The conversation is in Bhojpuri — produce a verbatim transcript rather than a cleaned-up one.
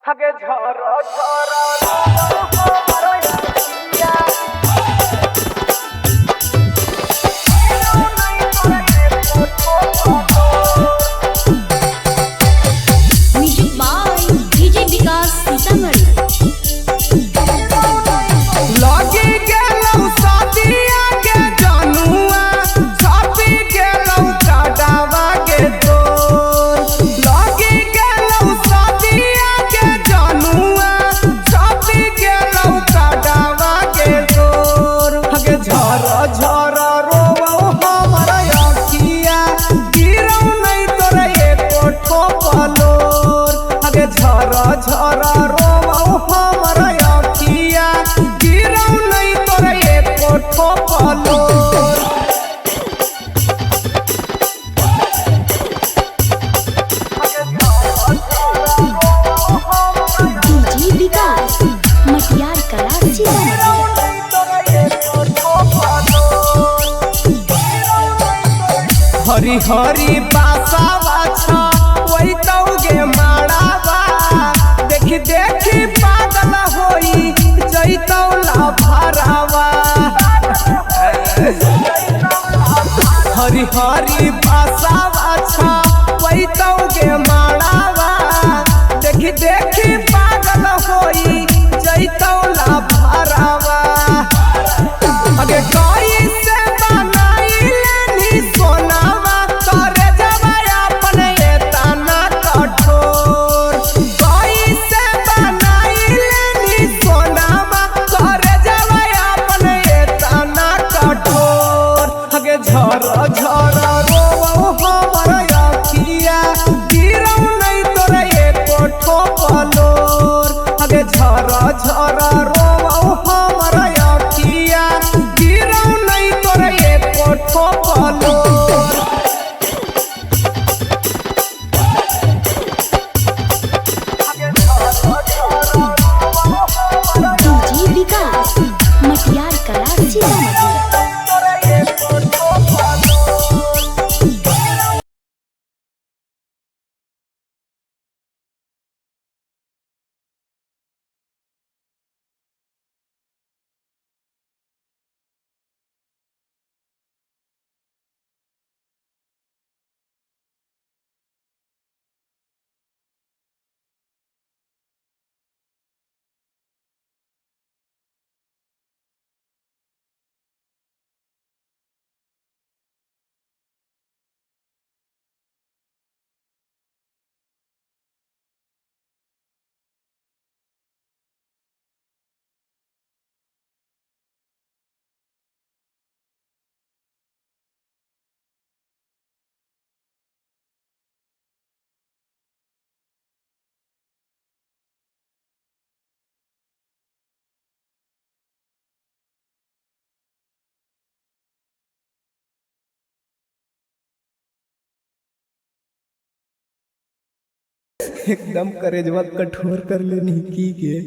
हगे झरो झरो हमर याचिया हीरो नहीं करे photo music by DJ Vikas Sitamarhi. लगी गेलौ शादिया के जानुआ छापी गेलौ काटावा के तोर लगी गेलौ शादिया के जानुआ छापी गेलौ काटावा के तोर हगे झरो झरो रोवौ हमर अखिया गिरौ नहीं तोरे एको ठोपलोर हगे झरो झरो रोवौ हमर अखिया गिरौ नहीं तोरे एको ठोपलोर डीजे विकास मटियार कला सीतामढ़ी। हरी हरी बासावा छा वही तौगे माड़ावा देखी देखी पागल होई जैतौ ला भरावा हरी हरी बासावा छा वही तौगे माड़ावा देखी देखी पागल होई जैतौ ला भरावा अगे कोई से बनाइले सोनावा करे जवा अपने ये तना कठोर कोई से बनाइले सोनावा करे जवा अपने ये तना कठोर हगे झरो झरो रोवौ हमर अखिया गिरौ नहीं तोरे एको ठोपलोर हगे झरो झरो रोवौ हमर अखिया गिरौ नहीं तोरे एको ठोपलोर डीजे विकास मटियार कला सीतामढ़ी। एकदम करेजवा कठोर कर लेनी की के